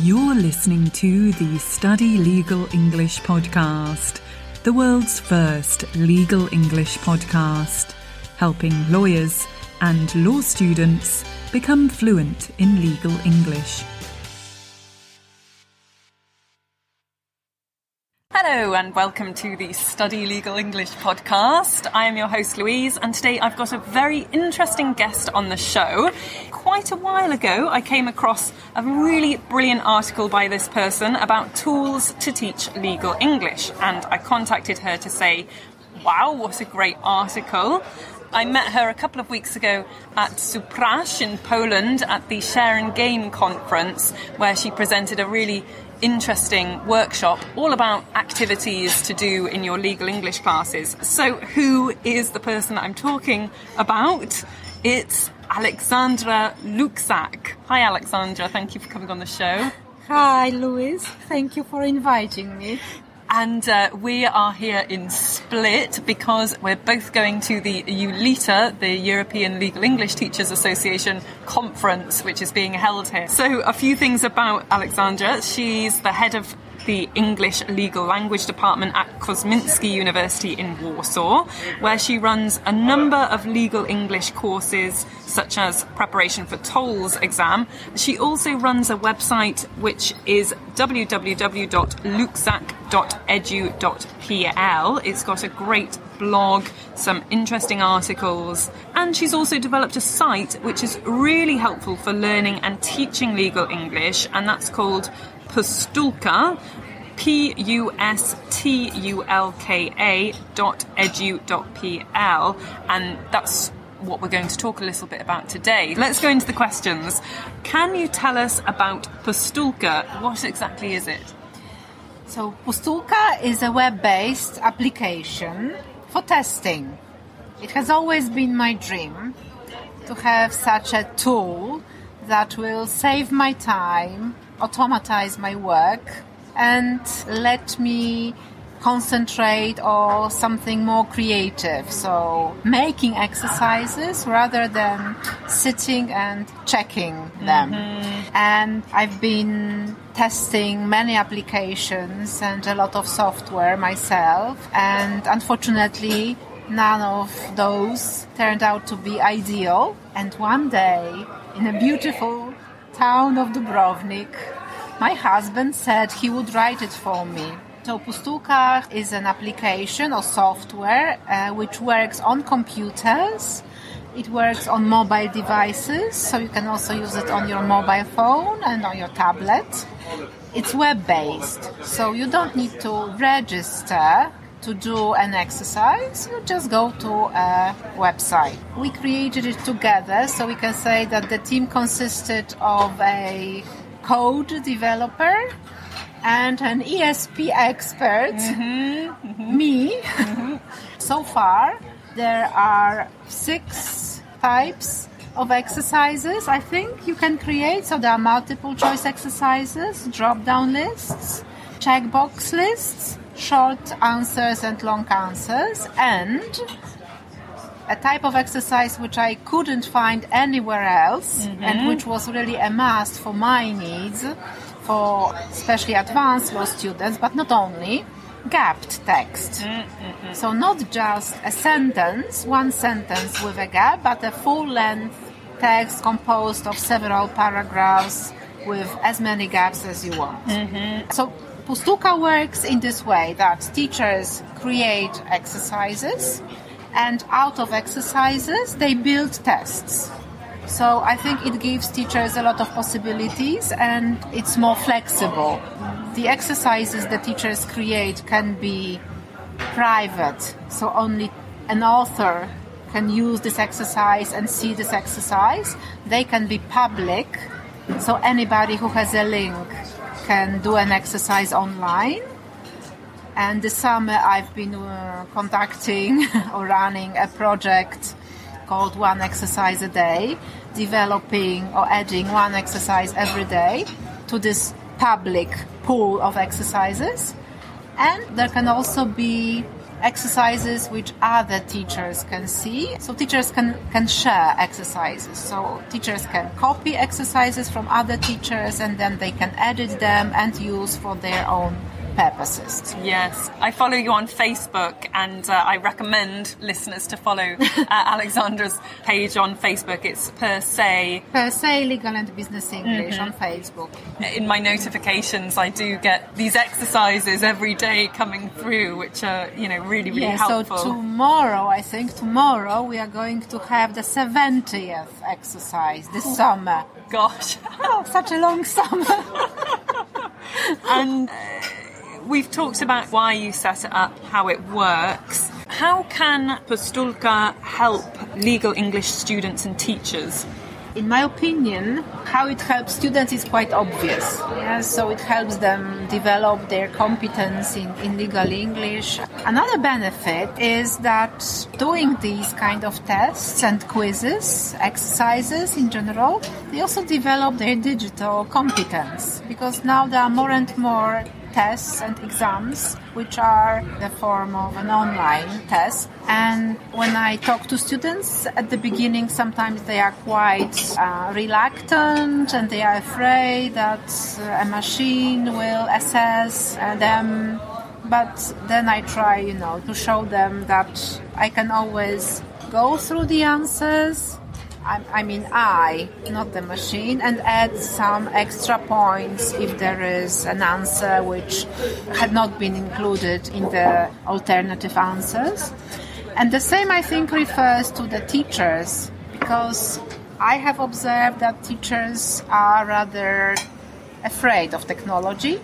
You're listening to the Study Legal English podcast, the world's first legal English podcast, helping lawyers and law students become fluent in legal English. Hello and welcome to the Study Legal English podcast. I am your host Louise, and today I've got a very interesting guest on the show. Quite a while ago I came across a really brilliant article by this person about tools to teach legal English, and I contacted her to say, wow, what a great article. I met her a couple of weeks ago at Suprash in Poland at the Share and Gain conference, where she presented a really interesting workshop all about activities to do in your legal English classes. So who is the person that I'm talking about? It's Alexandra Luksak. Hi Alexandra, thank you for coming on the show. Hi Louise, thank you for inviting me. And we are here in Split because we're both going to the EULETA, the European Legal English Teachers Association conference, which is being held here. So a few things about Alexandra. She's the head of the English Legal Language Department at Kosminski University in Warsaw, where she runs a number of legal English courses, such as preparation for TOLS exam. She also runs a website which is www.luksak.edu.pl. It's got a great blog, some interesting articles, and she's also developed a site which is really helpful for learning and teaching legal English, and that's called Pustulka, pustulka.edu.pl, and that's what we're going to talk a little bit about today. Let's go into the questions. Can you tell us about Pustulka? What exactly is it? So Pustulka is a web-based application for testing. It has always been my dream to have such a tool that will save my time, automatize my work, and let me concentrate on something more creative. So making exercises rather than sitting and checking them. Mm-hmm. And I've been testing many applications and a lot of software myself, and unfortunately none of those turned out to be ideal. And one day, in a beautiful town of Dubrovnik, my husband said he would write it for me. So Pustulka is an application or software which works on computers. It works on mobile devices, so you can also use it on your mobile phone and on your tablet. It's web-based, so you don't need to register to do an exercise. You just go to a website. We created it together, so we can say that the team consisted of a code developer and an ESP expert, me. Mm-hmm. So far, there are 6 types of exercises I think you can create. So there are multiple choice exercises, drop-down lists, checkbox lists, short answers and long answers, and a type of exercise which I couldn't find anywhere else, and which was really a must for my needs, for especially advanced law students, but not only, gapped text. So not just a sentence, one sentence with a gap, but a full-length text composed of several paragraphs with as many gaps as you want. So Pustulka works in this way that teachers create exercises, and out of exercises they build tests. So I think it gives teachers a lot of possibilities, and it's more flexible. The exercises that teachers create can be private, so only an author can use this exercise and see this exercise. They can be public, so anybody who has a link can do an exercise online. And this summer I've been conducting or running a project called One Exercise a Day, developing or adding one exercise every day to this public pool of exercises. And there can also be exercises which other teachers can see. So teachers can share exercises. So teachers can copy exercises from other teachers and then they can edit them and use for their own purposes. Yes, I follow you on Facebook, and I recommend listeners to follow Alexandra's page on Facebook. It's Per Se Legal and Business English on Facebook. In my notifications, I do get these exercises every day coming through, which are, really, really helpful. So tomorrow we are going to have the 70th exercise this summer. Gosh. Oh, such a long summer. And we've talked about why you set it up, how it works. How can Postulka help legal English students and teachers? In my opinion, how it helps students is quite obvious. Yes, so it helps them develop their competence in legal English. Another benefit is that doing these kind of tests and quizzes, exercises in general, they also develop their digital competence, because now there are more and more tests and exams which are the form of an online test. And when I talk to students at the beginning, sometimes they are quite reluctant and they are afraid that a machine will assess them. But then I try, to show them that I can always go through the answers. I, not the machine, and add some extra points if there is an answer which had not been included in the alternative answers. And the same, I think, refers to the teachers, because I have observed that teachers are rather afraid of technology.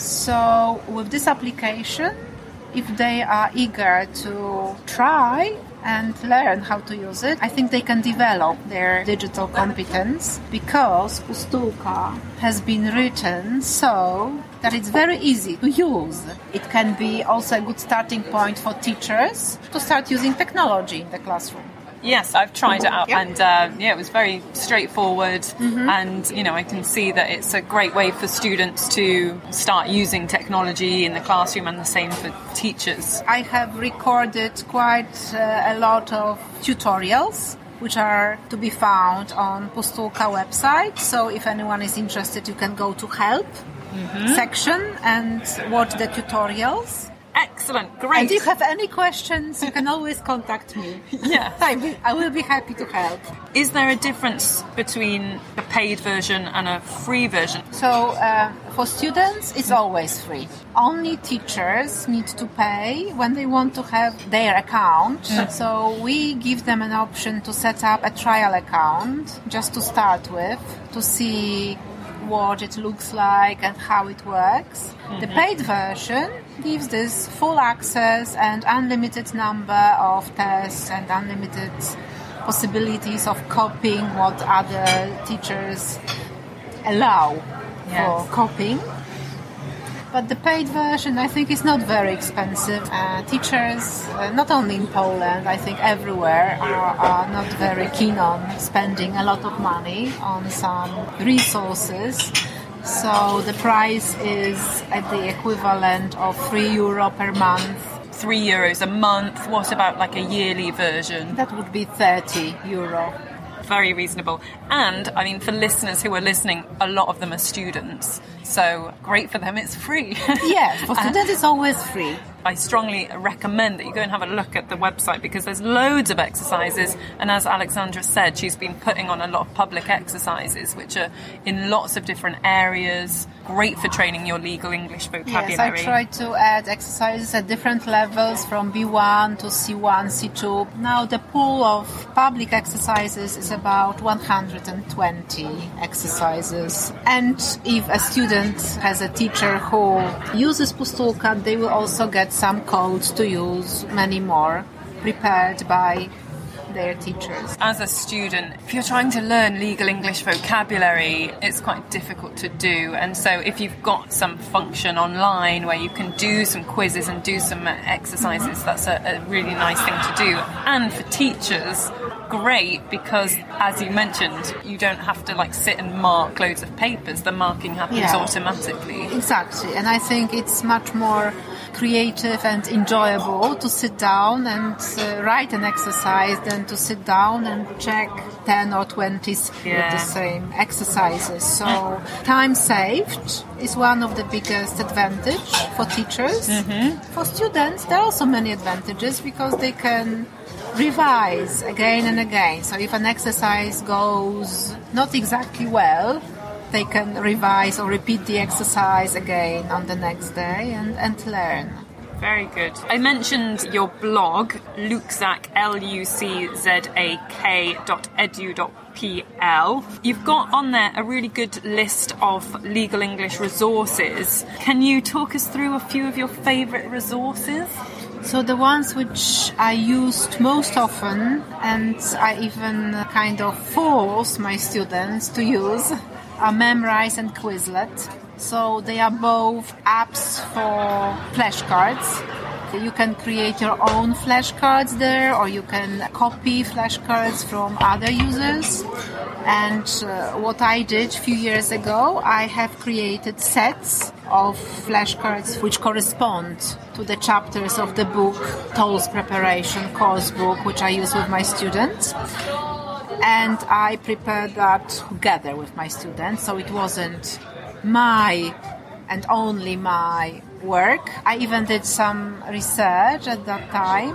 So with this application, if they are eager to try and learn how to use it, I think they can develop their digital competence, because Postulka has been written so that it's very easy to use. It can be also a good starting point for teachers to start using technology in the classroom. Yes, I've tried it out, and it was very straightforward, and I can see that it's a great way for students to start using technology in the classroom, and the same for teachers. I have recorded quite a lot of tutorials which are to be found on Postulka website, so if anyone is interested, you can go to help section and watch the tutorials. Excellent, great. And if you have any questions, you can always contact me. Yeah. I will be happy to help. Is there a difference between a paid version and a free version? So for students, it's always free. Only teachers need to pay when they want to have their account. So we give them an option to set up a trial account just to start with, to see what it looks like and how it works. The paid version gives this full access and unlimited number of tests and unlimited possibilities of copying what other teachers allow for copying. But the paid version, I think, is not very expensive. Teachers, not only in Poland, I think everywhere, are not very keen on spending a lot of money on some resources. So the price is at the equivalent of €3 per month. €3 a month. What about like a yearly version? That would be €30. Very reasonable. And, for listeners who are listening, a lot of them are students. So, great for them, it's free. Yes, for students it's always free. I strongly recommend that you go and have a look at the website, because there's loads of exercises, and as Alexandra said, she's been putting on a lot of public exercises which are in lots of different areas, great for training your legal English vocabulary. Yes, I try to add exercises at different levels, from B1 to C1, C2. Now the pool of public exercises is about 120 exercises, and if a student has a teacher who uses Postulka, they will also get some codes to use, many more, prepared by their teachers. As a student, if you're trying to learn legal English vocabulary, it's quite difficult to do. And so if you've got some function online where you can do some quizzes and do some exercises, that's a really nice thing to do. And for teachers, great, because as you mentioned, you don't have to sit and mark loads of papers. The marking happens automatically. Exactly. And I think it's much more creative and enjoyable to sit down and write an exercise than to sit down and check 10 or 20 with the same exercises. So time saved is one of the biggest advantage for teachers. For students, there are also many advantages because they can revise again and again. So if an exercise goes not exactly well, they can revise or repeat the exercise again on the next day and learn. Very good. I mentioned your blog, Luczak, luczak.edu.pl. You've got on there a really good list of legal English resources. Can you talk us through a few of your favourite resources? So the ones which I used most often, and I even kind of force my students to use, are Memrise and Quizlet. So they are both apps for flashcards. You can create your own flashcards there, or you can copy flashcards from other users. And what I did a few years ago, I have created sets of flashcards which correspond to the chapters of the book, TOLS Preparation course book, which I use with my students. And I prepared that together with my students, so it wasn't my and only my work. I even did some research at that time,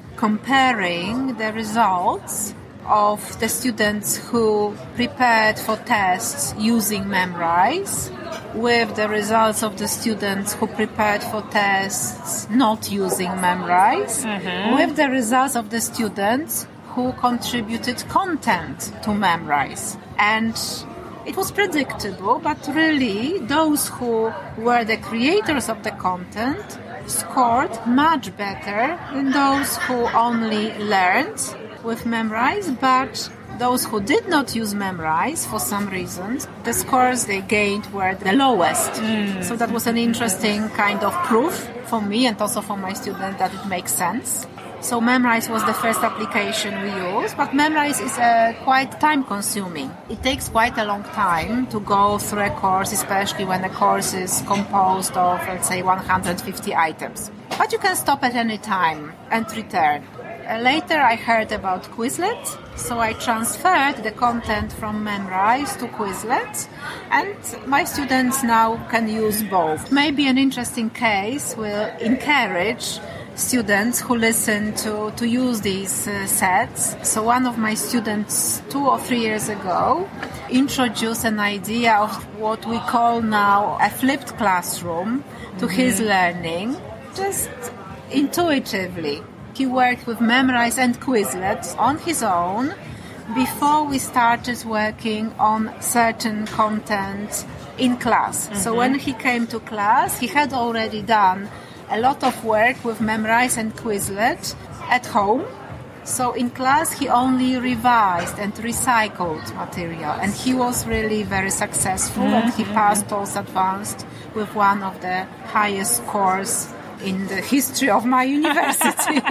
comparing the results of the students who prepared for tests using Memrise with the results of the students who prepared for tests not using Memrise, with the results of the students who contributed content to Memrise. And it was predictable, but really those who were the creators of the content scored much better than those who only learned with Memrise, but those who did not use Memrise for some reasons, the scores they gained were the lowest. So that was an interesting kind of proof for me and also for my students that it makes sense. So Memrise was the first application we used, but Memrise is quite time-consuming. It takes quite a long time to go through a course, especially when a course is composed of, let's say, 150 items. But you can stop at any time and return. Later I heard about Quizlet, so I transferred the content from Memrise to Quizlet, and my students now can use both. Maybe an interesting case will encourage students who listen to use these sets. So one of my students 2 or 3 years ago introduced an idea of what we call now a flipped classroom to his learning, just intuitively. He worked with Memrise and Quizlet on his own before we started working on certain content in class. So when he came to class, he had already done a lot of work with Memrise and Quizlet at home. So in class, he only revised and recycled material, and he was really very successful, and he passed TOLS Advanced with one of the highest scores in the history of my university.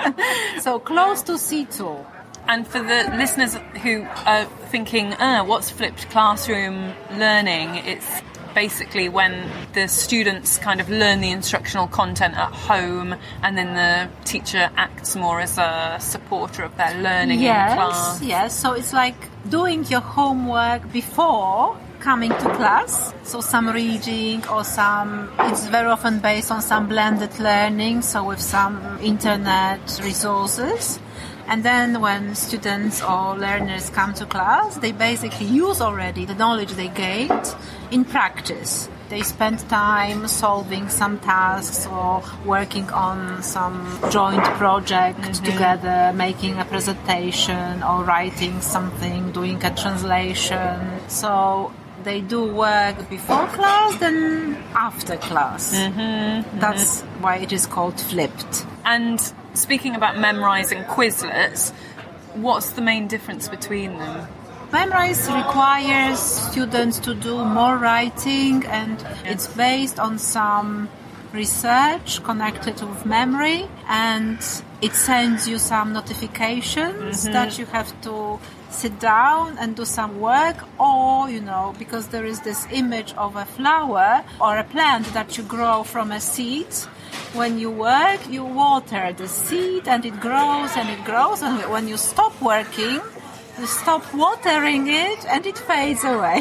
So close to C2. And for the listeners who are thinking, what's flipped classroom learning? It's basically when the students kind of learn the instructional content at home, and then the teacher acts more as a supporter of their learning in class. Yes, so it's like doing your homework before coming to class. So some reading or it's very often based on some blended learning, so with some internet resources. And then when students or learners come to class, they basically use already the knowledge they gained in practice. They spend time solving some tasks or working on some joint project together, making a presentation or writing something, doing a translation. So they do work before class, then after class. That's why it is called flipped. And speaking about Memrise and Quizlet, what's the main difference between them? Memrise requires students to do more writing, and it's based on some research connected with memory, and it sends you some notifications that you have to sit down and do some work, or, because there is this image of a flower or a plant that you grow from a seed, when you work, you water the seed and it grows and it grows. And when you stop working, you stop watering it and it fades away.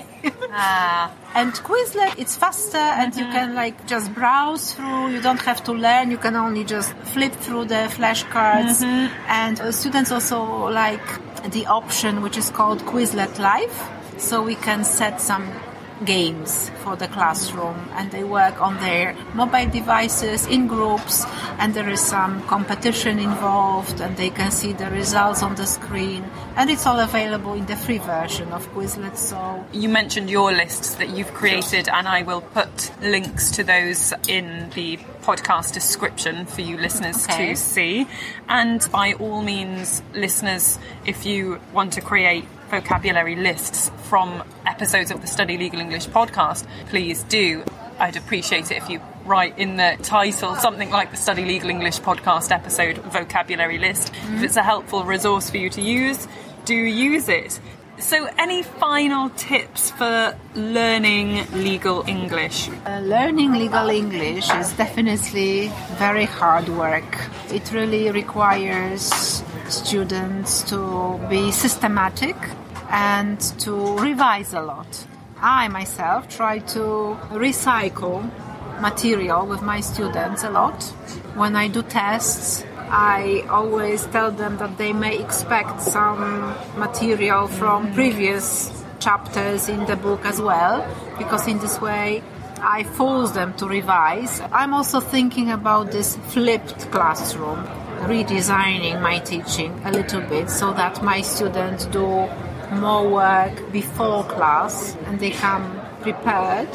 And Quizlet, it's faster and you can just browse through. You don't have to learn. You can only just flip through the flashcards. And students also like the option which is called Quizlet Live. So we can set some games for the classroom and they work on their mobile devices in groups, and there is some competition involved and they can see the results on the screen, and it's all available in the free version of Quizlet. So you mentioned your lists that you've created, and I will put links to those in the podcast description for you listeners to see. And by all means, listeners, if you want to create vocabulary lists from episodes of the Study Legal English podcast, please do. I'd appreciate it if you write in the title something like the Study Legal English podcast episode vocabulary list. If it's a helpful resource for you to use, do use it. So any final tips for learning legal English? Learning legal English is definitely very hard work. It really requires students to be systematic and to revise a lot. I myself try to recycle material with my students a lot. When I do tests, I always tell them that they may expect some material from previous chapters in the book as well, because in this way I force them to revise. I'm also thinking about this flipped classroom, redesigning my teaching a little bit so that my students do more work before class and they come prepared.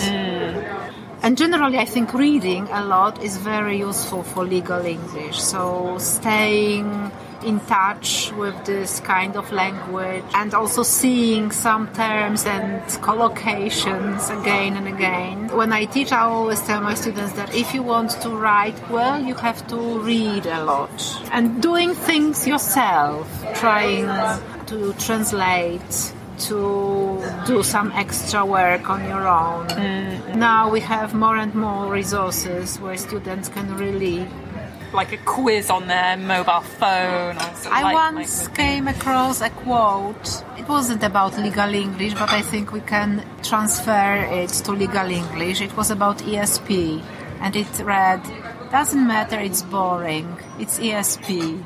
And generally, I think reading a lot is very useful for legal English. So staying in touch with this kind of language and also seeing some terms and collocations again and again. When I teach, I always tell my students that if you want to write well, you have to read a lot. And doing things yourself, trying to translate, to do some extra work on your own. Now we have more and more resources where students can really... Like a quiz on their mobile phone. I once came across a quote. It wasn't about legal English, but I think we can transfer it to legal English. It was about ESP, and it read, "Doesn't matter, it's boring. It's ESP."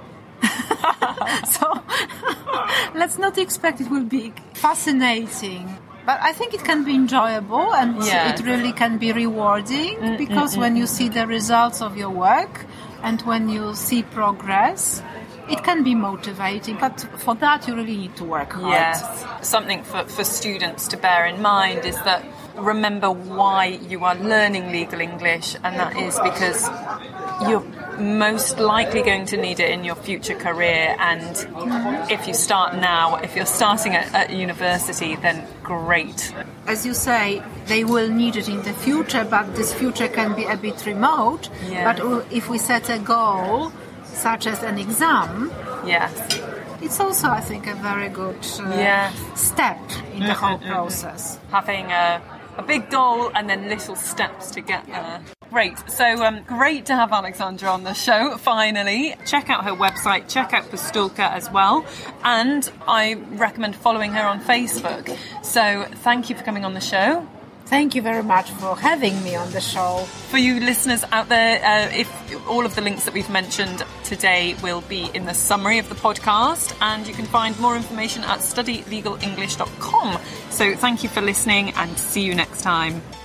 So let's not expect it will be fascinating. But I think it can be enjoyable and it really can be rewarding because when you see the results of your work and when you see progress, it can be motivating. But for that, you really need to work hard. Yes. Something for students to bear in mind is that remember why you are learning legal English, and that is because you're most likely going to need it in your future career. And if you start now, if you're starting at university, then great. As you say, they will need it in the future, but this future can be a bit remote. Yeah. But if we set a goal, such as an exam, it's also, I think, a very good step in the whole process. Having a big goal and then little steps to get there. Great. So great to have Alexandra on the show, finally. Check out her website, check out Postulka as well. And I recommend following her on Facebook. So thank you for coming on the show. Thank you very much for having me on the show. For you listeners out there, if all of the links that we've mentioned today will be in the summary of the podcast, and you can find more information at studylegalenglish.com. So thank you for listening and see you next time.